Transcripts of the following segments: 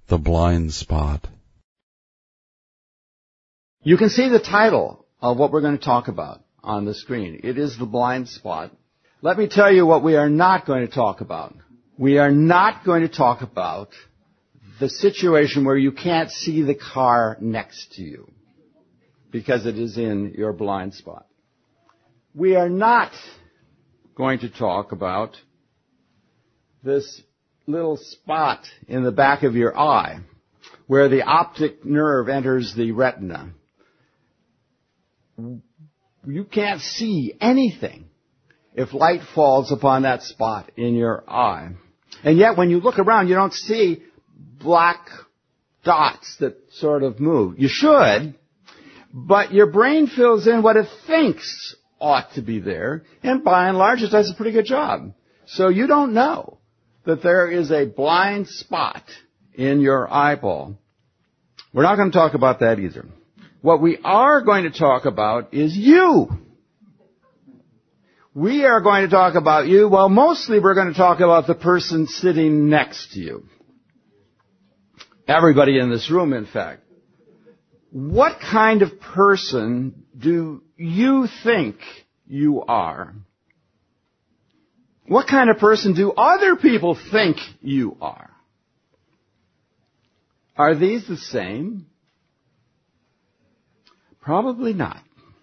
The blind spot. You can see the title of what we're going to talk about on the screen. It is the blind spot. Let me tell you what we are not going to talk about. We are not going to talk about the situation where you can't see the car next to you because it is in your blind spot. We are not going to talk about this little spot in the back of your eye where the optic nerve enters the retina. You can't see anything if light falls upon that spot in your eye. And yet when you look around, you don't see black dots that sort of move. You should, but your brain fills in what it thinks ought to be there, and by and large it does a pretty good job. So you don't know that there is a blind spot in your eyeball. We're not going to talk about that either. What we are going to talk about is you. We are going to talk about you. Well, mostly we're going to talk about the person sitting next to you. Everybody in this room, in fact. What kind of person do you think you are? What kind of person do other people think you are? Are these the same? Probably not.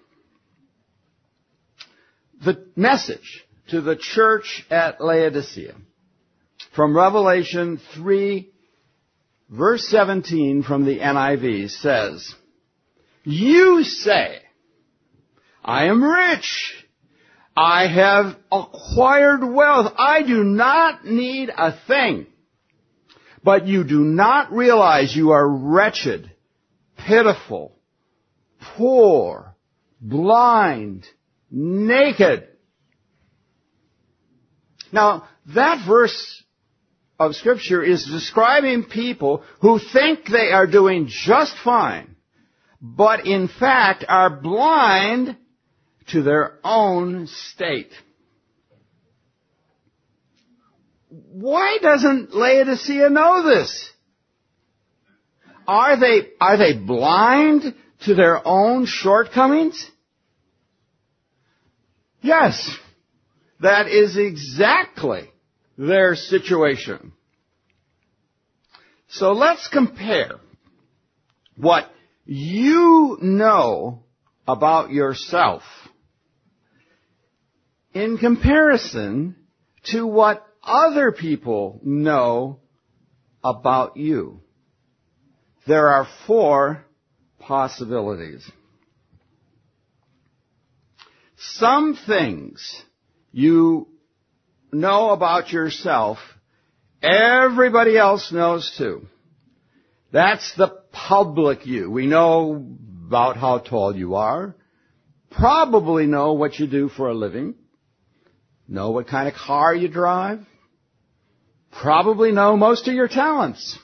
The message to the church at Laodicea from Revelation 3, verse 17 from the NIV says, "You say, I am rich. I have acquired wealth. I do not need a thing. But you do not realize you are wretched, pitiful, poor, blind, naked." Now, that verse of Scripture is describing people who think they are doing just fine, but in fact are blind to their own state. Why doesn't Laodicea know this? Are they blind to their own shortcomings? Yes, that is exactly their situation. So let's compare what you know about yourself in comparison to what other people know about you. There are 4 possibilities. Some things you know about yourself, everybody else knows too. That's the public you. We know about how tall you are, probably know what you do for a living, know what kind of car you drive, probably know most of your talents.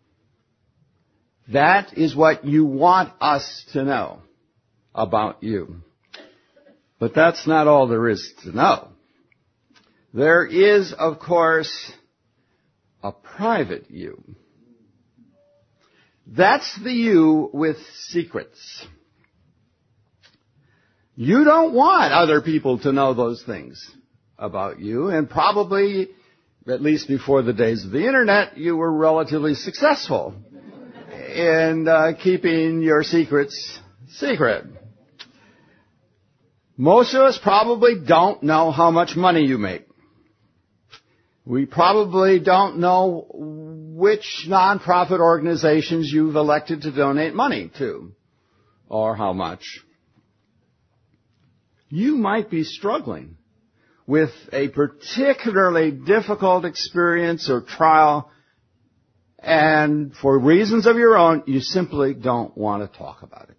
That is what you want us to know about you. But that's not all there is to know. There is, of course, a private you. That's the you with secrets. You don't want other people to know those things about you, and probably, at least before the days of the Internet, you were relatively successful in keeping your secrets secret. Most of us probably don't know how much money you make. We probably don't know which nonprofit organizations you've elected to donate money to, or how much. You might be struggling with a particularly difficult experience or trial, and for reasons of your own, you simply don't want to talk about it.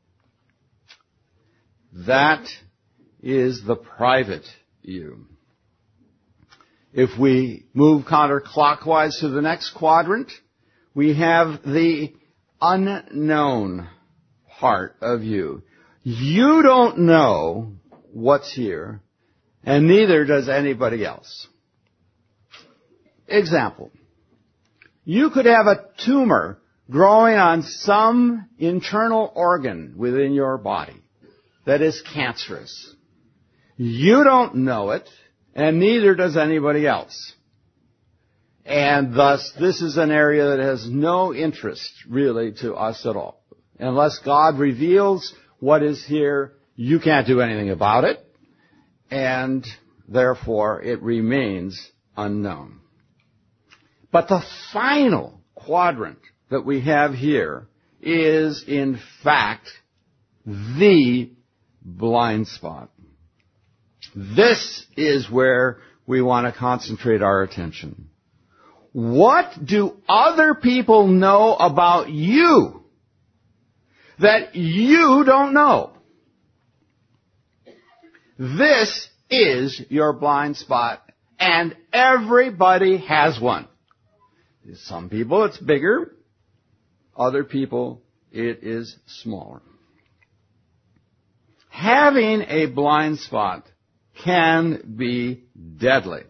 That is the private you. If we move counterclockwise to the next quadrant, we have the unknown part of you. You don't know what's here, and neither does anybody else. Example. You could have a tumor growing on some internal organ within your body that is cancerous. You don't know it, and neither does anybody else. And thus, this is an area that has no interest, really, to us at all. Unless God reveals what is here, you can't do anything about it, and therefore it remains unknown. But the final quadrant that we have here is, in fact, the blind spot. This is where we want to concentrate our attention. What do other people know about you that you don't know? This is your blind spot, and everybody has one. Some people it's bigger, other people it is smaller. Having a blind spot can be deadly.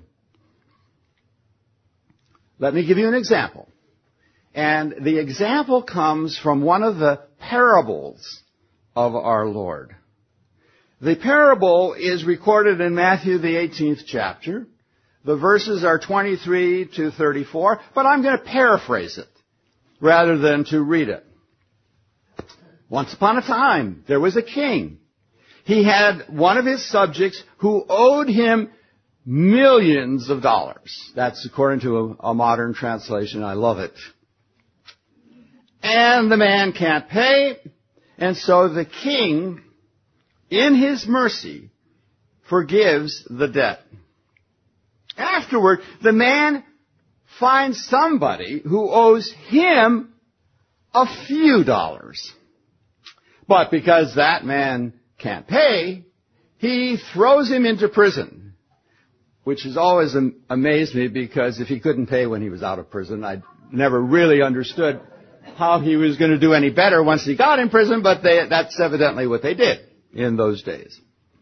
Let me give you an example. And the example comes from one of the parables of our Lord. The parable is recorded in Matthew, the 18th chapter. The verses are 23 to 34, but I'm going to paraphrase it rather than to read it. Once upon a time, there was a king. He had one of his subjects who owed him millions of dollars. That's according to a modern translation. I love it. And the man can't pay, and so the king, in his mercy, forgives the debt. Afterward, the man finds somebody who owes him a few dollars. But because that man can't pay, he throws him into prison, which has always amazed me, because if he couldn't pay when he was out of prison, I never really understood how he was going to do any better once he got in prison, but that's evidently what they did in those days.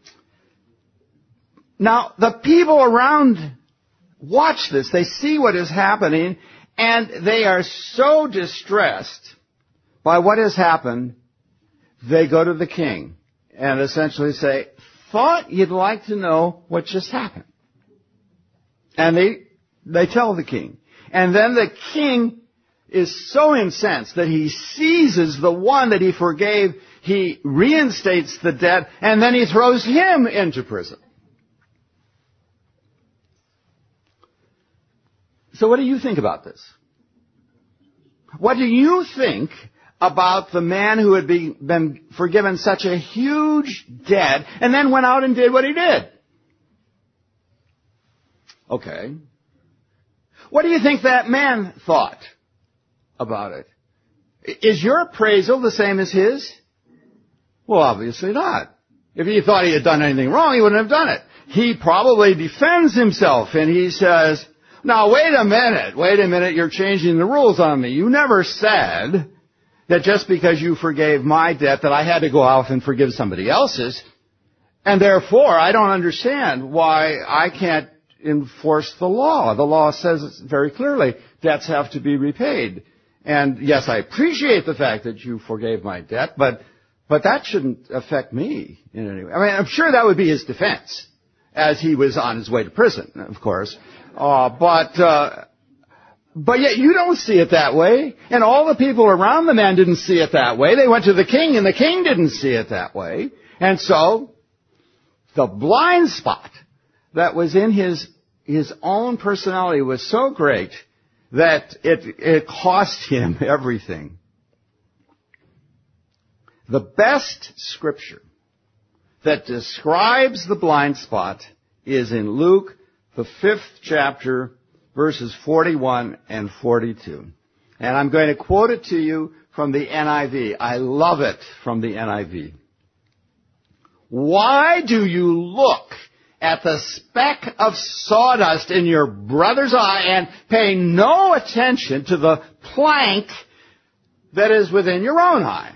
Now, the people around watch this. They see what is happening, and they are so distressed by what has happened, they go to the king and essentially say, "Thought you'd like to know what just happened." And they tell the king. And then the king is so incensed that he seizes the one that he forgave, he reinstates the debt, and then he throws him into prison. So what do you think about this? What do you think about the man who had been forgiven such a huge debt and then went out and did what he did? Okay. What do you think that man thought about it? Is your appraisal the same as his? Well, obviously not. If he thought he had done anything wrong, he wouldn't have done it. He probably defends himself and he says, "Now, wait a minute, you're changing the rules on me. You never said that just because you forgave my debt that I had to go out and forgive somebody else's, and therefore I don't understand why I can't enforce the law. The law says very clearly debts have to be repaid. And yes, I appreciate the fact that you forgave my debt, but that shouldn't affect me in any way." I mean, I'm sure that would be his defense as he was on his way to prison, of course. But yet you don't see it that way. And all the people around the man didn't see it that way. They went to the king, and the king didn't see it that way. And so, the blind spot that was in his own personality was so great that it cost him everything. The best scripture that describes the blind spot is in Luke, the 5th chapter, verses 41 and 42. And I'm going to quote it to you from the NIV. I love it from the NIV. "Why do you look at the speck of sawdust in your brother's eye and pay no attention to the plank that is within your own eye?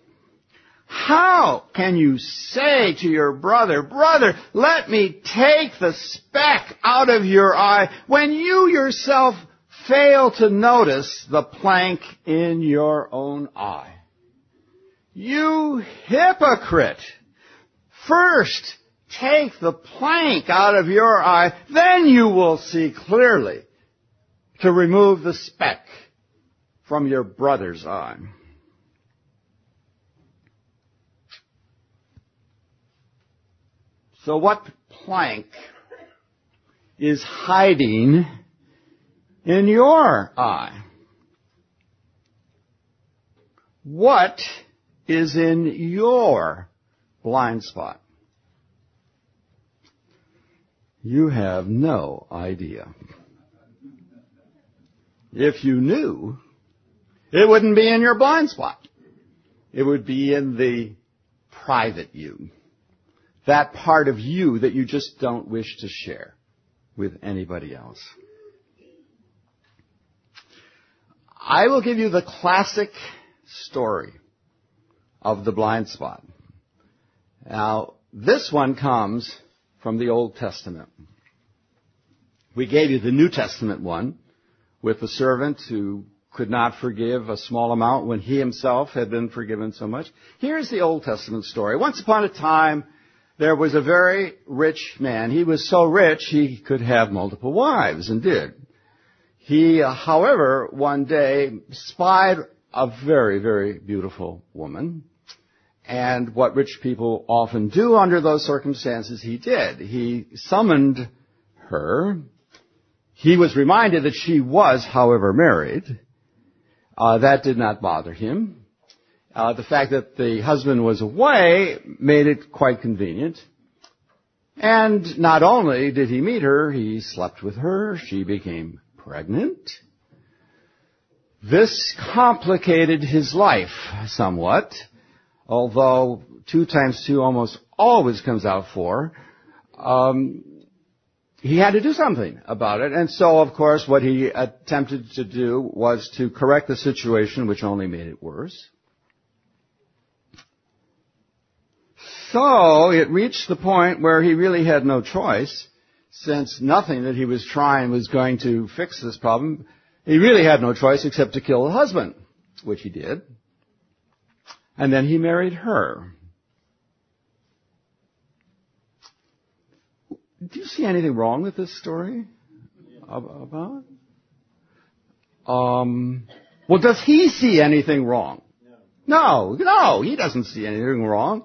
How can you say to your brother, 'Brother, let me take the speck out of your eye,' when you yourself fail to notice the plank in your own eye. You hypocrite! First, take the plank out of your eye, then you will see clearly to remove the speck from your brother's eye. So what plank is hiding in your eye? What is in your blind spot? You have no idea. If you knew, it wouldn't be in your blind spot. It would be in the private you. That part of you that you just don't wish to share with anybody else. I will give you the classic story of the blind spot. Now, this one comes from the Old Testament. We gave you the New Testament one with the servant who could not forgive a small amount when he himself had been forgiven so much. Here's the Old Testament story. Once upon a time, there was a very rich man. He was so rich he could have multiple wives, and did. He, however, one day spied a very, very beautiful woman. And what rich people often do under those circumstances, he did. He summoned her. He was reminded that she was, however, married. That did not bother him. The fact that the husband was away made it quite convenient. And not only did he meet her, he slept with her. She became pregnant. This complicated his life somewhat, although 2 times 2 almost always comes out 4. He had to do something about it. And so, of course, what he attempted to do was to correct the situation, which only made it worse. So it reached the point where he really had no choice, since nothing that he was trying was going to fix this problem. He really had no choice except to kill the husband, which he did. And then he married her. Do you see anything wrong with this story? About? Well, does he see anything wrong? No, he doesn't see anything wrong.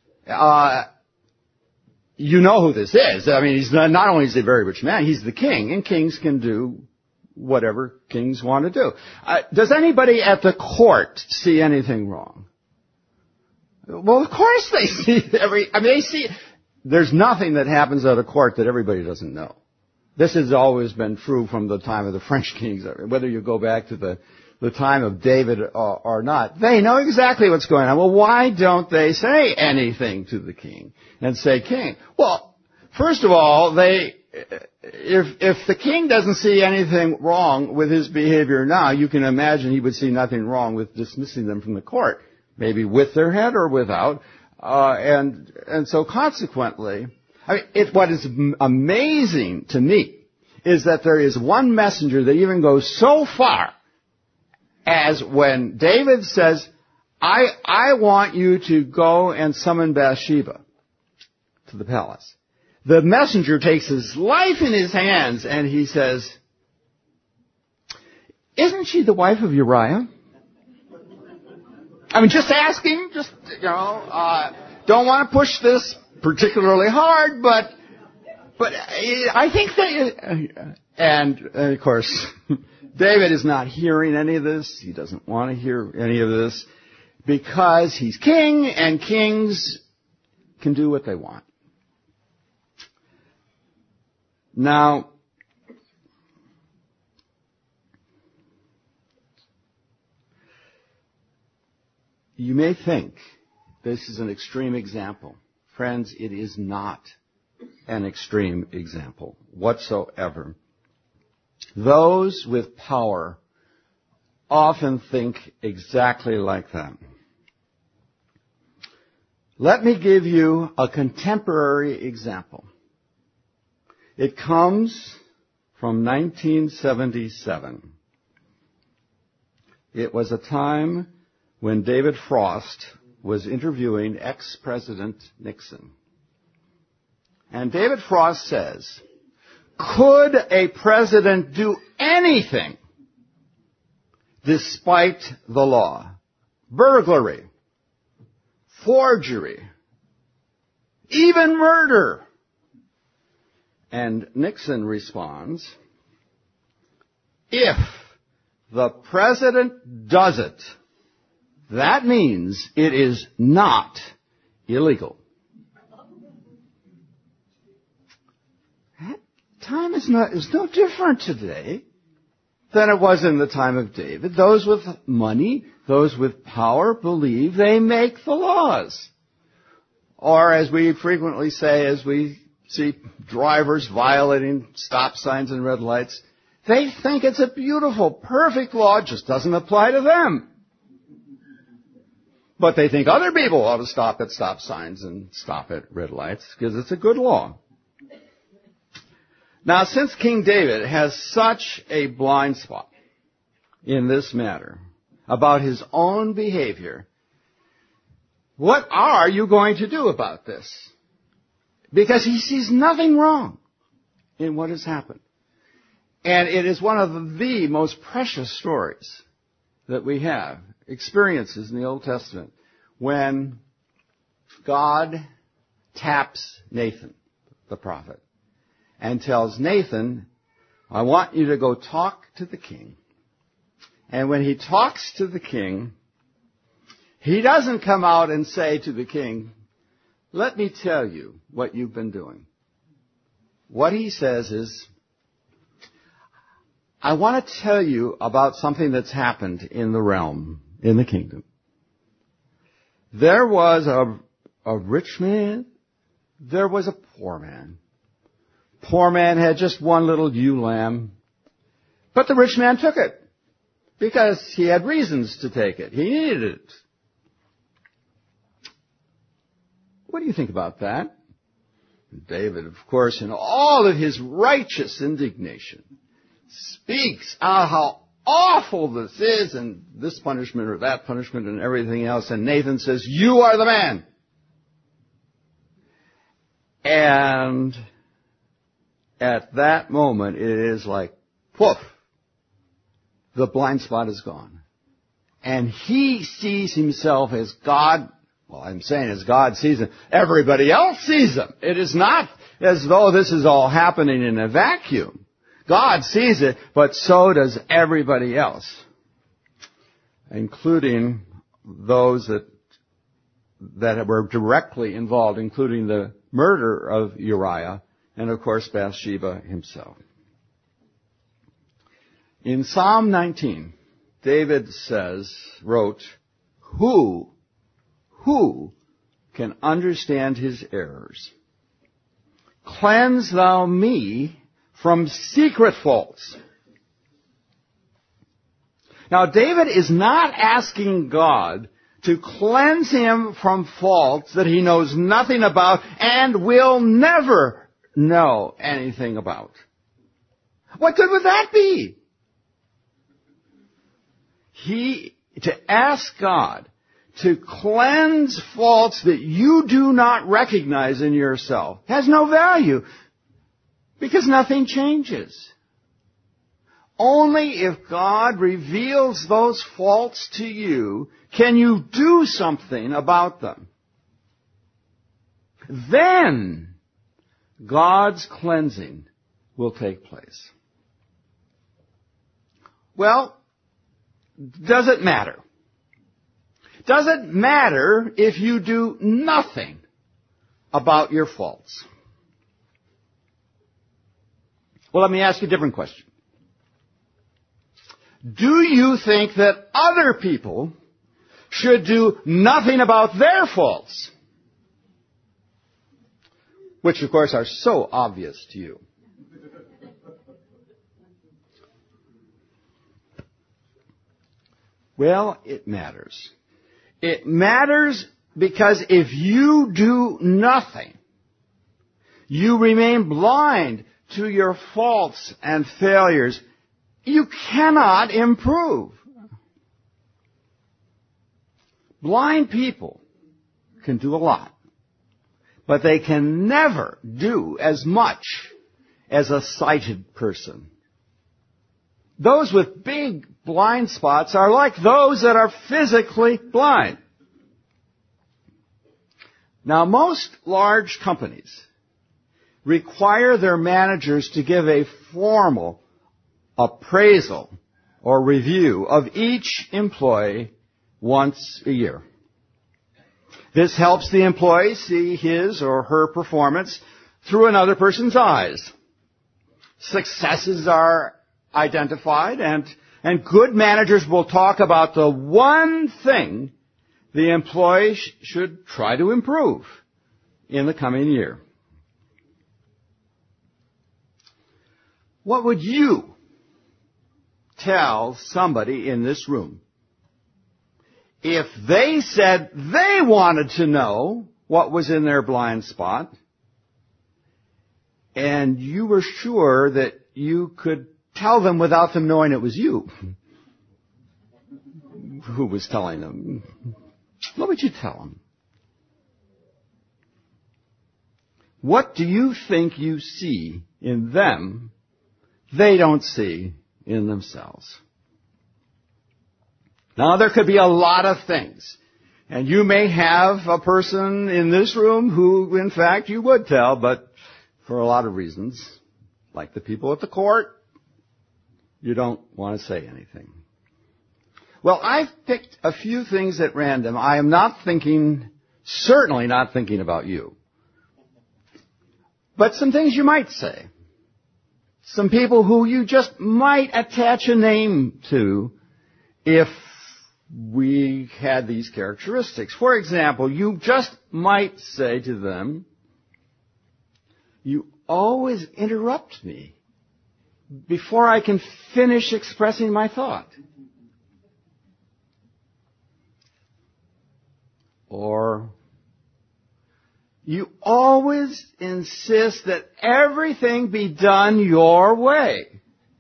You know who this is. I mean, he's not only is he a very rich man, he's the king, and kings can do whatever kings want to do. Does anybody at the court see anything wrong? Well, of course they see they see. There's nothing that happens at a court that everybody doesn't know. This has always been true from the time of the French kings, whether you go back to the time of David or not. They know exactly what's going on. Well, why don't they say anything to the king and say, King? Well, first of all, if the king doesn't see anything wrong with his behavior now, you can imagine he would see nothing wrong with dismissing them from the court, maybe with their head or without. And so consequently, what is amazing to me is that there is one messenger that even goes so far as when David says, I want you to go and summon Bathsheba to the palace. The messenger takes his life in his hands and he says, isn't she the wife of Uriah? I mean, just ask him, don't want to push this particularly hard, but I think that, and of course, David is not hearing any of this. He doesn't want to hear any of this because he's king, and kings can do what they want. Now, you may think this is an extreme example. Friends, it is not an extreme example whatsoever. Those with power often think exactly like that. Let me give you a contemporary example. It comes from 1977. It was a time when David Frost was interviewing ex-President Nixon. And David Frost says, could a president do anything despite the law? Burglary, forgery, even murder. And Nixon responds, if the president does it, that means it is not illegal. That time is no different today than it was in the time of David. Those with money, those with power believe they make the laws. Or as we frequently say, as we see drivers violating stop signs and red lights, they think it's a beautiful, perfect law, just doesn't apply to them. But they think other people ought to stop at stop signs and stop at red lights because it's a good law. Now, since King David has such a blind spot in this matter about his own behavior, what are you going to do about this? Because he sees nothing wrong in what has happened. And it is one of the most precious stories that we have, experiences in the Old Testament, when God taps Nathan, the prophet, and tells Nathan, I want you to go talk to the king. And when he talks to the king, he doesn't come out and say to the king, let me tell you what you've been doing. What he says is, I want to tell you about something that's happened in the realm, in the kingdom. There was a rich man. There was a poor man. Poor man had just one little ewe lamb. But the rich man took it because he had reasons to take it. He needed it. What do you think about that? David, of course, in all of his righteous indignation, speaks out how awful this is and this punishment or that punishment and everything else. And Nathan says, you are the man. And at that moment, it is like, poof, the blind spot is gone. And he sees himself as God. Well, I'm saying as God sees him. Everybody else sees him. It is not as though this is all happening in a vacuum. God sees it, but so does everybody else, including those that were directly involved, including the murder of Uriah and, of course, Bathsheba himself. In Psalm 19, David wrote, Who can understand his errors? Cleanse thou me from secret faults. Now, David is not asking God to cleanse him from faults that he knows nothing about and will never know anything about. What good would that be? To ask God to cleanse faults that you do not recognize in yourself has no value. Because nothing changes. Only if God reveals those faults to you can you do something about them. Then God's cleansing will take place. Well, does it matter? Does it matter if you do nothing about your faults? Well, let me ask you a different question. Do you think that other people should do nothing about their faults? Which, of course, are so obvious to you. Well, it matters. It matters because if you do nothing, you remain blind to your faults and failures, you cannot improve. Blind people can do a lot, but they can never do as much as a sighted person. Those with big blind spots are like those that are physically blind. Now, most large companies require their managers to give a formal appraisal or review of each employee once a year. This helps the employee see his or her performance through another person's eyes. Successes are identified, and good managers will talk about the one thing the employee should try to improve in the coming year. What would you tell somebody in this room if they said they wanted to know what was in their blind spot, and you were sure that you could tell them without them knowing it was you who was telling them? What would you tell them? What do you think you see in them they don't see in themselves? Now, there could be a lot of things. And you may have a person in this room who, in fact, you would tell, but for a lot of reasons, like the people at the court, you don't want to say anything. Well, I've picked a few things at random. I am certainly not thinking about you. But some things you might say. Some people who you just might attach a name to if we had these characteristics. For example, you just might say to them, "You always interrupt me before I can finish expressing my thought." Or, "You always insist that everything be done your way."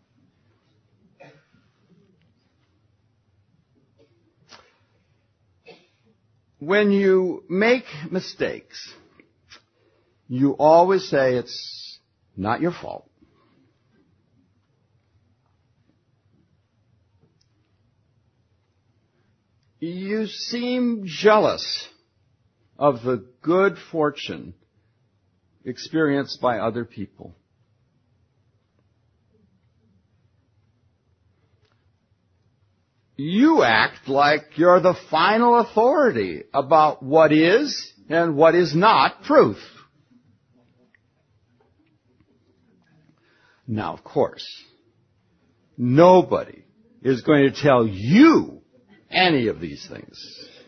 When you make mistakes, you always say it's not your fault. You seem jealous of the good fortune experienced by other people. You act like you're the final authority about what is and what is not truth. Now, of course, nobody is going to tell you any of these things.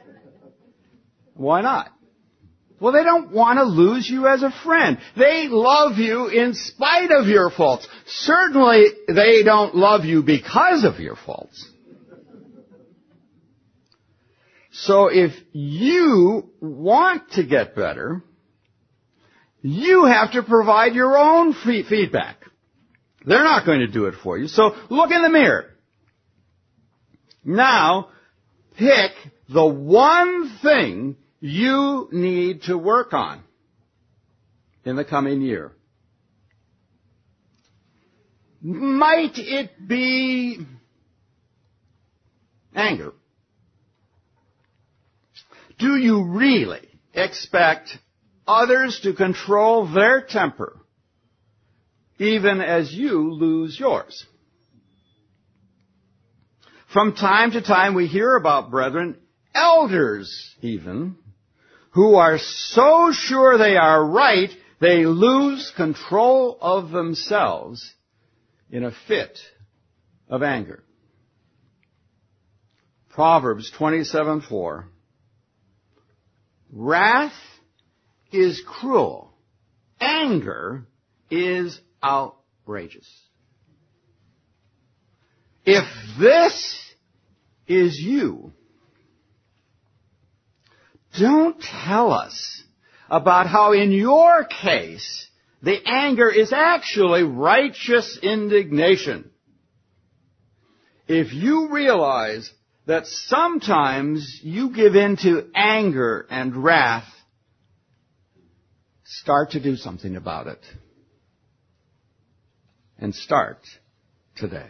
Why not? Well, they don't want to lose you as a friend. They love you in spite of your faults. Certainly, they don't love you because of your faults. So if you want to get better, you have to provide your own feedback. They're not going to do it for you. So look in the mirror. Now, pick the one thing you need to work on in the coming year. Might it be anger? Do you really expect others to control their temper, even as you lose yours? From time to time we hear about brethren, elders even, who are so sure they are right, they lose control of themselves in a fit of anger. Proverbs 27:4. Wrath is cruel. Anger is outrageous. If this is you, don't tell us about how in your case The anger is actually righteous indignation. If you realize that sometimes you give in to anger and wrath, start to do something about it. And start today.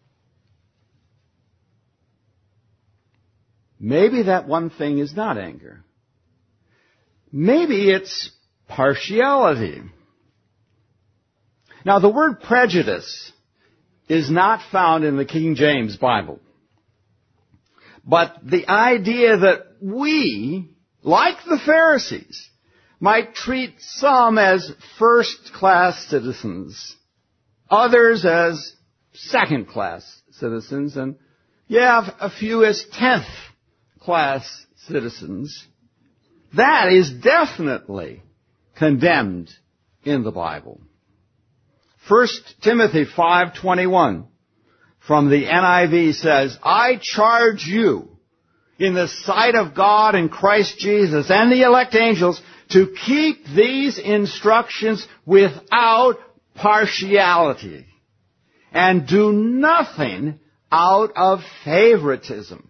Maybe that one thing is not anger. Maybe it's partiality. Now, the word prejudice is not found in the King James Bible. But the idea that we, like the Pharisees, might treat some as first-class citizens, others as second-class citizens, and a few as 10th-class citizens, that is definitely condemned in the Bible. 1 Timothy 5:21 from the NIV says, I charge you in the sight of God and Christ Jesus and the elect angels to keep these instructions without partiality and do nothing out of favoritism.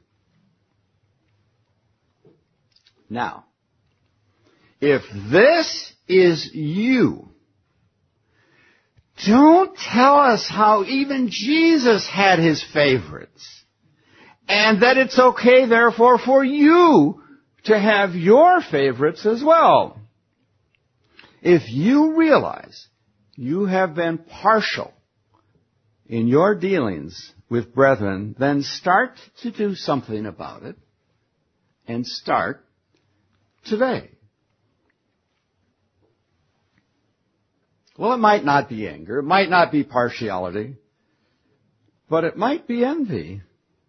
Now, if this is you, don't tell us how even Jesus had his favorites, and that it's okay, therefore, for you to have your favorites as well. If you realize you have been partial in your dealings with brethren, then start to do something about it, and start today. Well, it might not be anger, it might not be partiality, but it might be envy.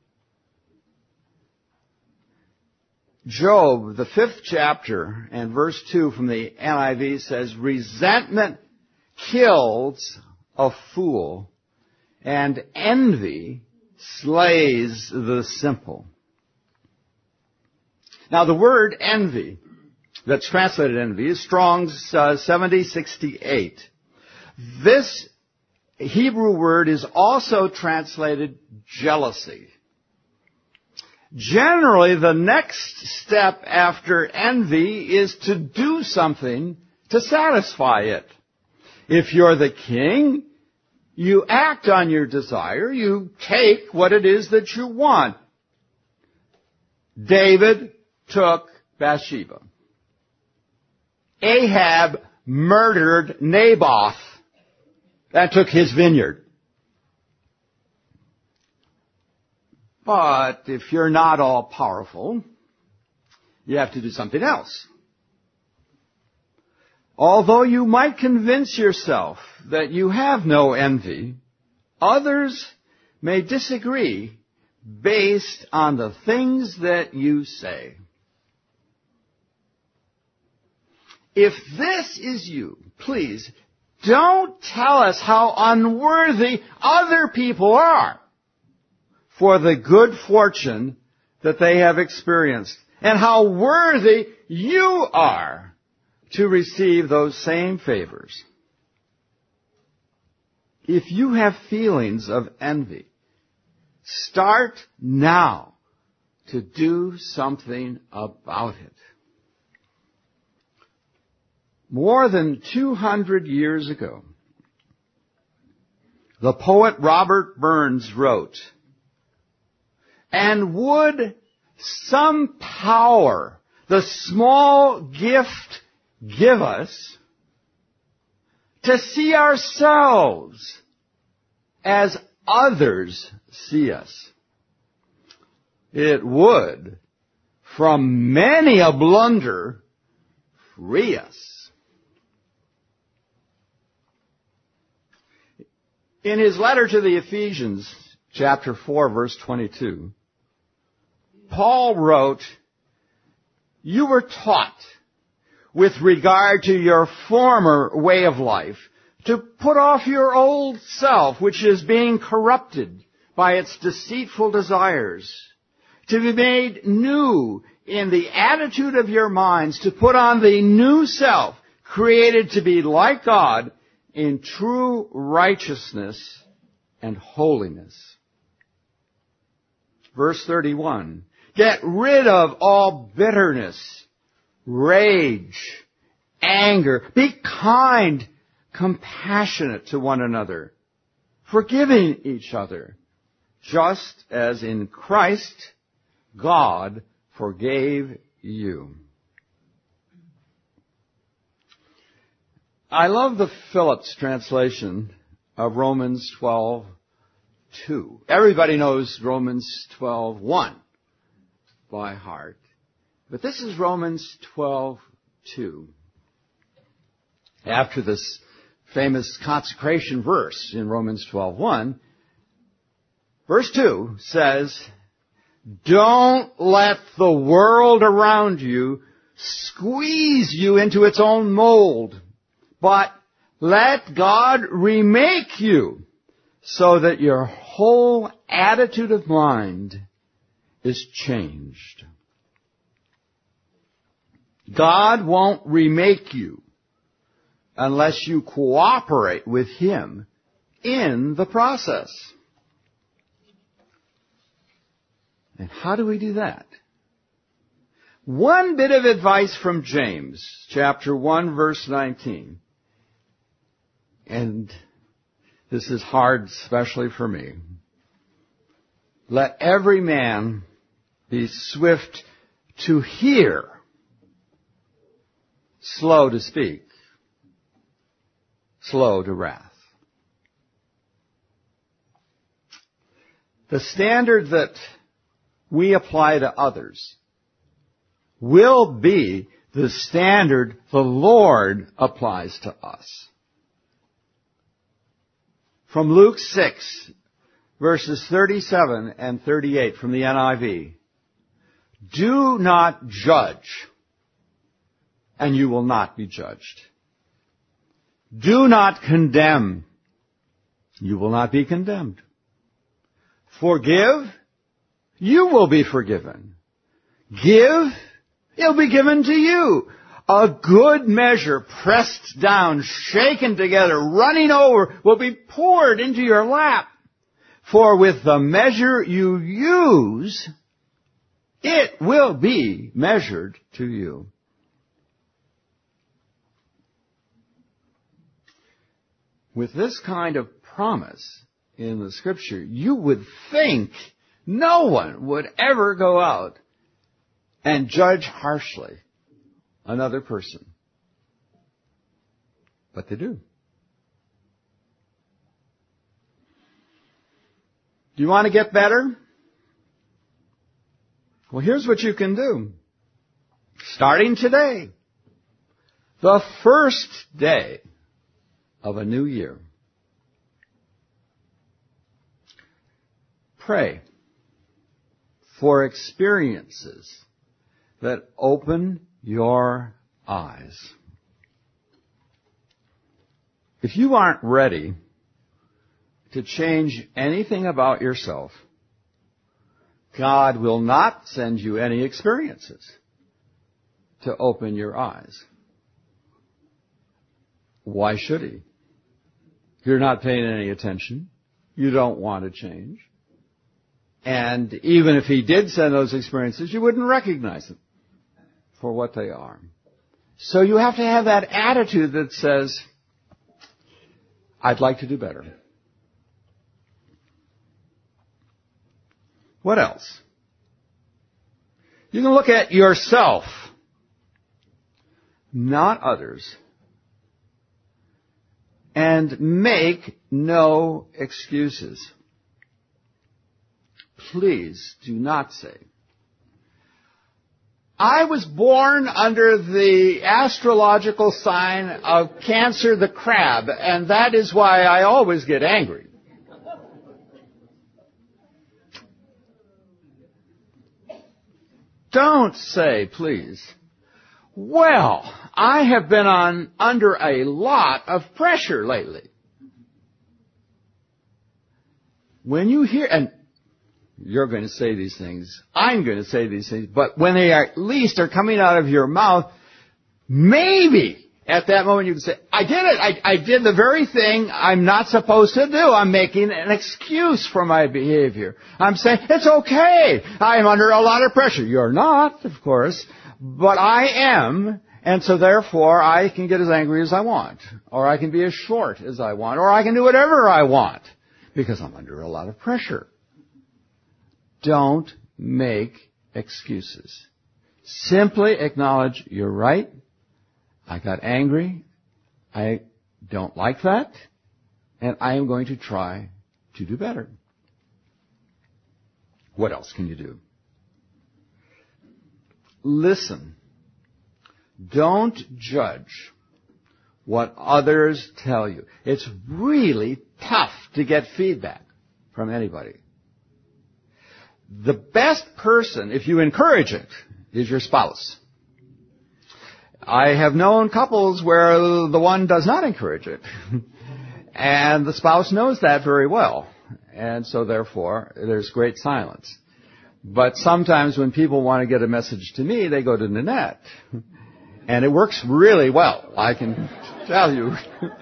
Job, the 5th chapter, and verse 2 from the NIV says, resentment kills a fool, and envy slays the simple. Now, the word envy, that's translated envy, is Strong's 7068. This Hebrew word is also translated jealousy. Generally, the next step after envy is to do something to satisfy it. If you're the king, you act on your desire. You take what it is that you want. David took Bathsheba. Ahab murdered Naboth. That took his vineyard. But if you're not all powerful, you have to do something else. Although you might convince yourself that you have no envy, others may disagree based on the things that you say. If this is you, please don't tell us how unworthy other people are for the good fortune that they have experienced, and how worthy you are to receive those same favors. If you have feelings of envy, start now to do something about it. More than 200 years ago, the poet Robert Burns wrote, and would some power the small gift give us to see ourselves as others see us, it would, from many a blunder, free us. In his letter to the Ephesians, chapter 4, verse 22, Paul wrote, you were taught, with regard to your former way of life, to put off your old self, which is being corrupted by its deceitful desires, to be made new in the attitude of your minds, to put on the new self, created to be like God in true righteousness and holiness. Verse 31, get rid of all bitterness, rage, anger. Be kind, compassionate to one another, forgiving each other, just as in Christ God forgave you. I love the Phillips translation of Romans 12:2. Everybody knows Romans 12:1 by heart. But this is Romans 12:2. After this famous consecration verse in Romans 12:1, verse 2 says, don't let the world around you squeeze you into its own mold, but let God remake you so that your whole attitude of mind is changed. God won't remake you unless you cooperate with Him in the process. And how do we do that? One bit of advice from James, chapter 1, verse 19. And this is hard, especially for me. Let every man be swift to hear, slow to speak, slow to wrath. The standard that we apply to others will be the standard the Lord applies to us. From Luke 6, verses 37 and 38 from the NIV. Do not judge, and you will not be judged. Do not condemn, you will not be condemned. Forgive, you will be forgiven. Give, it'll be given to you. A good measure, pressed down, shaken together, running over, will be poured into your lap. For with the measure you use, it will be measured to you. With this kind of promise in the Scripture, you would think no one would ever go out and judge harshly another person. But they do. Do you want to get better? Well, here's what you can do. Starting today, the first day of a new year, pray for experiences that open your eyes. If you aren't ready to change anything about yourself, God will not send you any experiences to open your eyes. Why should He? You're not paying any attention. You don't want to change. And even if He did send those experiences, you wouldn't recognize them for what they are. So you have to have that attitude that says, I'd like to do better. What else? You can look at yourself, not others, and make no excuses. Please do not say, I was born under the astrological sign of Cancer the crab, and that is why I always get angry. Don't say, please, well, I have been under a lot of pressure lately. When you hear, and you're going to say these things, I'm going to say these things, but when they at least are coming out of your mouth, maybe At that moment you can say, I did it. I did the very thing I'm not supposed to do. I'm making an excuse for my behavior. I'm saying, it's okay. I'm under a lot of pressure. You're not, of course, but I am. And so therefore I can get as angry as I want. Or I can be as short as I want. Or I can do whatever I want. Because I'm under a lot of pressure. Don't make excuses. Simply acknowledge you're right. I got angry. I don't like that. And I am going to try to do better. What else can you do? Listen. Don't judge what others tell you. It's really tough to get feedback from anybody. The best person, if you encourage it, is your spouse. I have known couples where the one does not encourage it. And the spouse knows that very well. And so therefore, there's great silence. But sometimes when people want to get a message to me, they go to Nanette. And it works really well, I can tell you.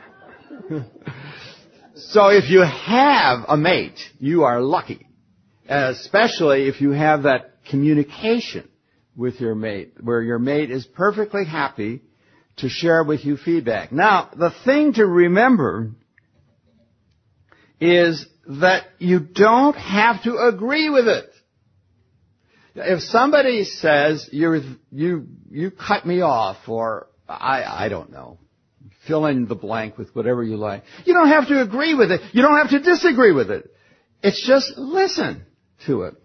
So if you have a mate, you are lucky. Especially if you have that communication with your mate, where your mate is perfectly happy to share with you feedback. Now, the thing to remember is that you don't have to agree with it. If somebody says, you cut me off, or I don't know, fill in the blank with whatever you like, you don't have to agree with it. You don't have to disagree with it. It's just listen to it.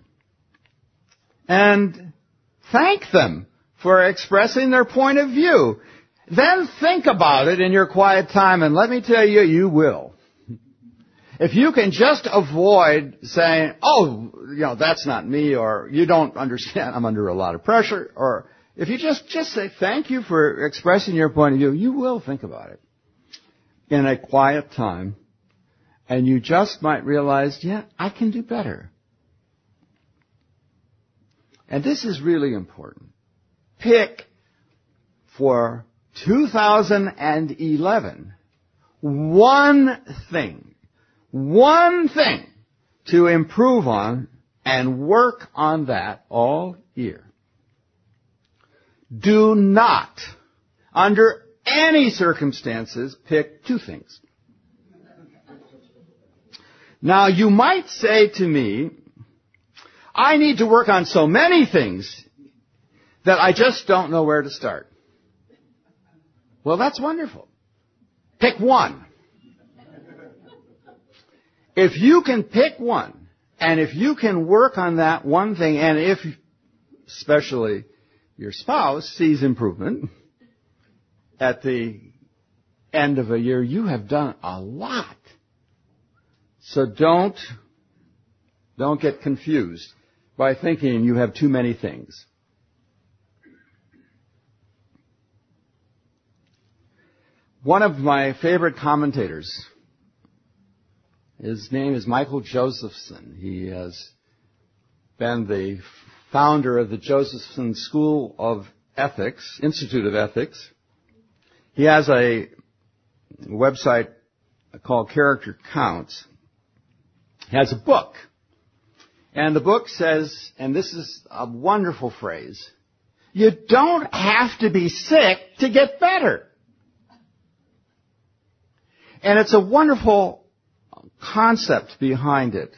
And thank them for expressing their point of view. Then think about it in your quiet time, and let me tell you, you will. If you can just avoid saying, oh, that's not me, or you don't understand, I'm under a lot of pressure, or if you just say thank you for expressing your point of view, you will think about it in a quiet time, and you just might realize, yeah, I can do better. And this is really important. Pick for 2011 one thing to improve on and work on that all year. Do not, under any circumstances, pick two things. Now, you might say to me, I need to work on so many things that I just don't know where to start. Well, that's wonderful. Pick one. If you can pick one, and if you can work on that one thing, and if, especially, your spouse sees improvement at the end of a year, you have done a lot. So don't get confused by thinking you have too many things. One of my favorite commentators, his name is Michael Josephson. He has been the founder of the Josephson School of Ethics, Institute of Ethics. He has a website called Character Counts. He has a book. And the book says, and this is a wonderful phrase, you don't have to be sick to get better. And it's a wonderful concept behind it.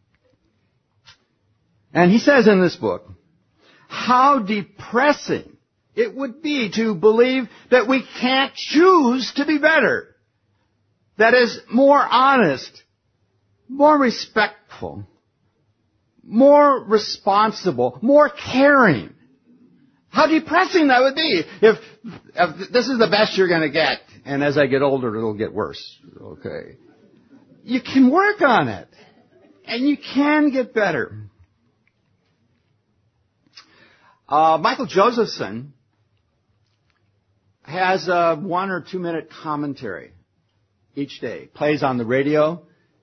And he says in this book, how depressing it would be to believe that we can't choose to be better. That is, more honest, more respectful, more responsible, more caring. How depressing that would be if this is the best you're going to get, and as I get older, it'll get worse. Okay. You can work on it, and you can get better. Michael Josephson has a 1 or 2 minute commentary each day. Plays on the radio.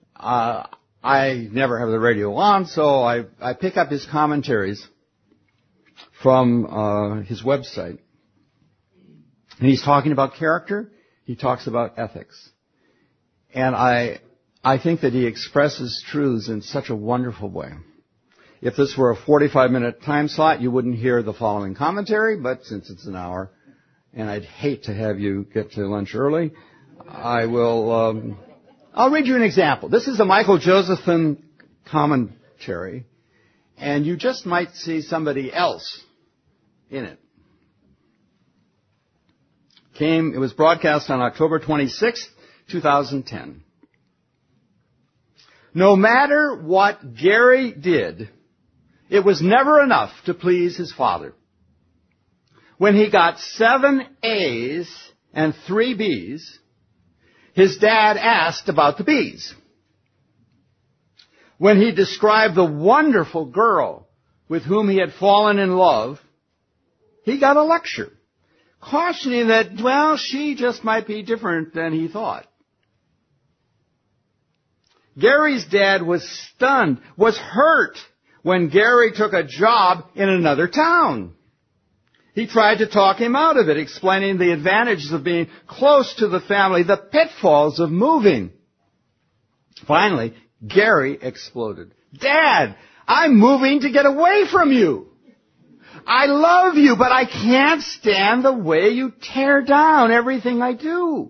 I never have the radio on, so I pick up his commentaries from his website. And he's talking about character. He talks about ethics. And I think that he expresses truths in such a wonderful way. If this were a 45-minute time slot, you wouldn't hear the following commentary, but since it's an hour, and I'd hate to have you get to lunch early, I'll read you an example. This is a Michael Josephson commentary, and you just might see somebody else in it. It was broadcast on October 26th, 2010. No matter what Gary did, it was never enough to please his father. When he got 7 A's and 3 B's, his dad asked about the B's. When he described the wonderful girl with whom he had fallen in love, he got a lecture, cautioning that, well, she just might be different than he thought. Gary's dad was stunned, was hurt when Gary took a job in another town. He tried to talk him out of it, explaining the advantages of being close to the family, the pitfalls of moving. Finally, Gary exploded. Dad, I'm moving to get away from you. I love you, but I can't stand the way you tear down everything I do.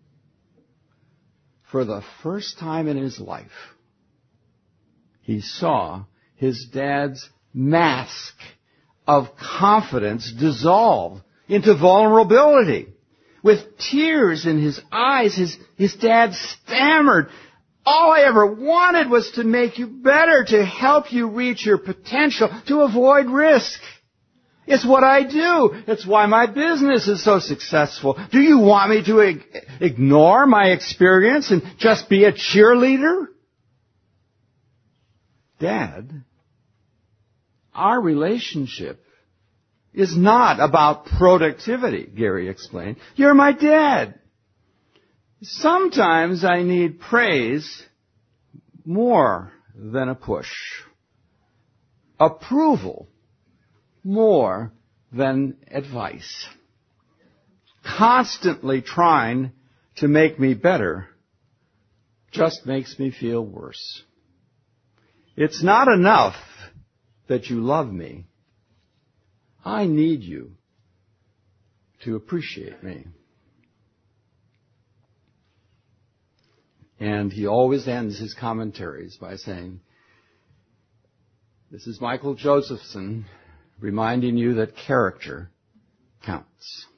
For the first time in his life, he saw his dad's mask of confidence dissolve into vulnerability. With tears in his eyes, his dad stammered, "All I ever wanted was to make you better, to help you reach your potential, to avoid risk. It's what I do. It's why my business is so successful. Do you want me to ignore my experience and just be a cheerleader?" Dad, our relationship is not about productivity, Gary explained. You're my dad. Sometimes I need praise more than a push. Approval more than advice. Constantly trying to make me better just makes me feel worse. It's not enough that you love me. I need you to appreciate me. And he always ends his commentaries by saying, this is Michael Josephson reminding you that character counts.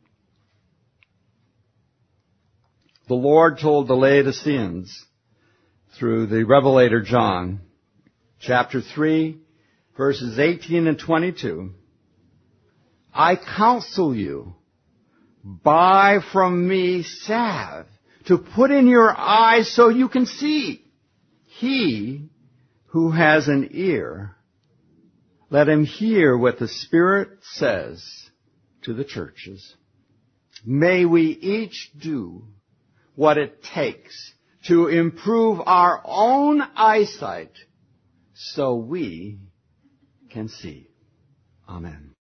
The Lord told the Laodiceans through the Revelator John, chapter 3, verses 18 and 22, I counsel you, buy from me salve to put in your eyes so you can see. He who has an ear, let him hear what the Spirit says to the churches. May we each do what it takes to improve our own eyesight so we can see. Amen.